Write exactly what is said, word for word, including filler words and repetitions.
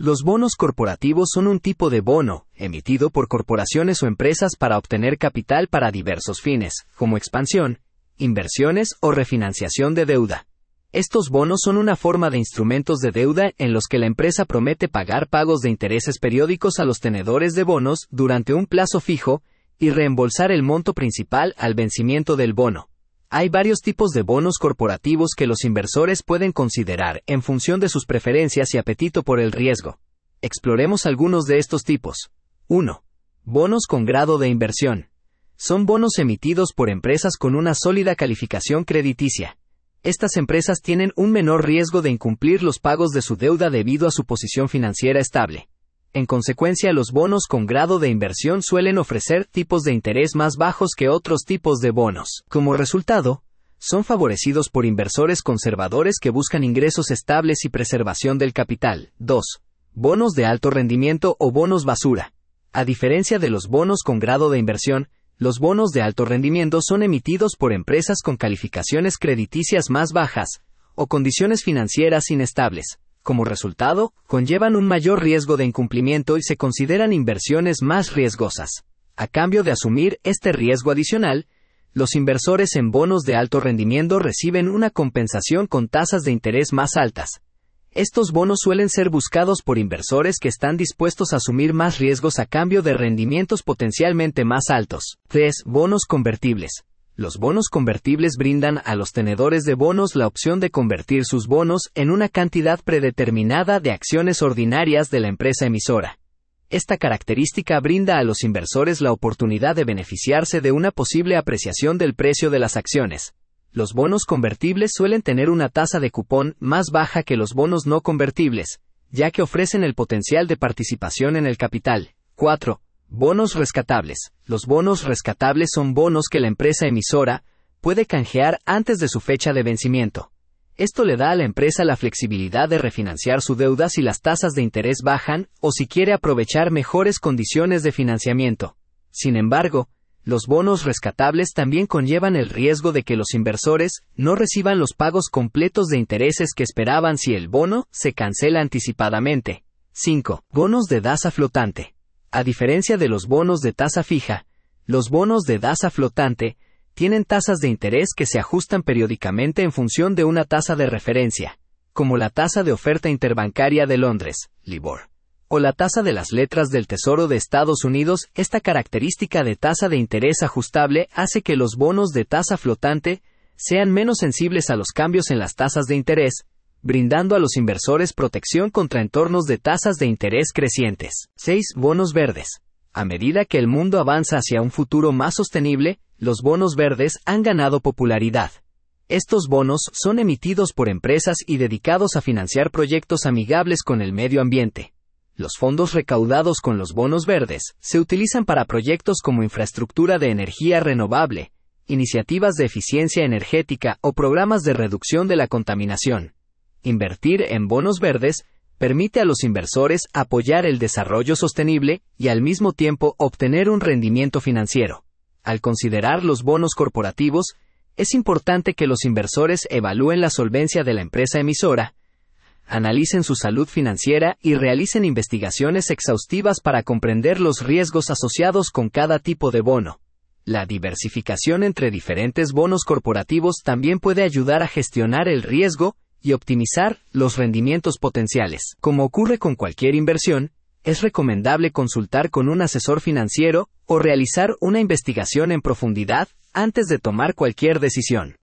Los bonos corporativos son un tipo de bono, emitido por corporaciones o empresas para obtener capital para diversos fines, como expansión, inversiones o refinanciación de deuda. Estos bonos son una forma de instrumentos de deuda en los que la empresa promete pagar pagos de intereses periódicos a los tenedores de bonos durante un plazo fijo y reembolsar el monto principal al vencimiento del bono. Hay varios tipos de bonos corporativos que los inversores pueden considerar en función de sus preferencias y apetito por el riesgo. Exploremos algunos de estos tipos. uno. Bonos con grado de inversión. Son bonos emitidos por empresas con una sólida calificación crediticia. Estas empresas tienen un menor riesgo de incumplir los pagos de su deuda debido a su posición financiera estable. En consecuencia, los bonos con grado de inversión suelen ofrecer tipos de interés más bajos que otros tipos de bonos. Como resultado, son favorecidos por inversores conservadores que buscan ingresos estables y preservación del capital. dos. Bonos de alto rendimiento o bonos basura. A diferencia de los bonos con grado de inversión, los bonos de alto rendimiento son emitidos por empresas con calificaciones crediticias más bajas o condiciones financieras inestables. Como resultado, conllevan un mayor riesgo de incumplimiento y se consideran inversiones más riesgosas. A cambio de asumir este riesgo adicional, los inversores en bonos de alto rendimiento reciben una compensación con tasas de interés más altas. Estos bonos suelen ser buscados por inversores que están dispuestos a asumir más riesgos a cambio de rendimientos potencialmente más altos. tres. Bonos convertibles. Los bonos convertibles brindan a los tenedores de bonos la opción de convertir sus bonos en una cantidad predeterminada de acciones ordinarias de la empresa emisora. Esta característica brinda a los inversores la oportunidad de beneficiarse de una posible apreciación del precio de las acciones. Los bonos convertibles suelen tener una tasa de cupón más baja que los bonos no convertibles, ya que ofrecen el potencial de participación en el capital. cuatro. Bonos rescatables. Los bonos rescatables son bonos que la empresa emisora puede canjear antes de su fecha de vencimiento. Esto le da a la empresa la flexibilidad de refinanciar su deuda si las tasas de interés bajan o si quiere aprovechar mejores condiciones de financiamiento. Sin embargo, los bonos rescatables también conllevan el riesgo de que los inversores no reciban los pagos completos de intereses que esperaban si el bono se cancela anticipadamente. cinco. Bonos de tasa flotante. A diferencia de los bonos de tasa fija, los bonos de tasa flotante tienen tasas de interés que se ajustan periódicamente en función de una tasa de referencia, como la tasa de oferta interbancaria de Londres, LIBOR, o la tasa de las letras del Tesoro de Estados Unidos. Esta característica de tasa de interés ajustable hace que los bonos de tasa flotante sean menos sensibles a los cambios en las tasas de interés, brindando a los inversores protección contra entornos de tasas de interés crecientes. seis. Bonos verdes. A medida que el mundo avanza hacia un futuro más sostenible, los bonos verdes han ganado popularidad. Estos bonos son emitidos por empresas y dedicados a financiar proyectos amigables con el medio ambiente. Los fondos recaudados con los bonos verdes se utilizan para proyectos como infraestructura de energía renovable, iniciativas de eficiencia energética o programas de reducción de la contaminación. Invertir en bonos verdes permite a los inversores apoyar el desarrollo sostenible y al mismo tiempo obtener un rendimiento financiero. Al considerar los bonos corporativos, es importante que los inversores evalúen la solvencia de la empresa emisora, analicen su salud financiera y realicen investigaciones exhaustivas para comprender los riesgos asociados con cada tipo de bono. La diversificación entre diferentes bonos corporativos también puede ayudar a gestionar el riesgo y optimizar los rendimientos potenciales. Como ocurre con cualquier inversión, es recomendable consultar con un asesor financiero o realizar una investigación en profundidad antes de tomar cualquier decisión.